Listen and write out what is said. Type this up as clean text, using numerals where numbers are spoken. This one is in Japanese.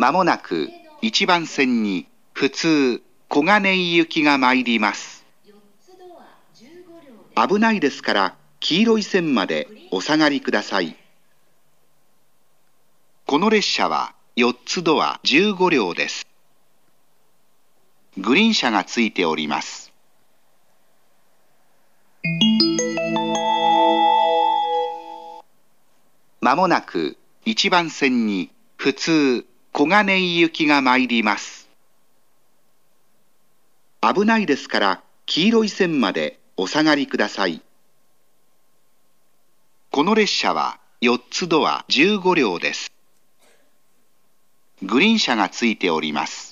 まもなく1番線に普通小金井行きが参ります。危ないですから黄色い線までお下がりください。この列車は4つドア15両です。グリーン車がついております。まもなく1番線に普通小金井行きが参ります。危ないですから黄色い線までお下がりください。この列車は4つドア15両です。グリーン車がついております。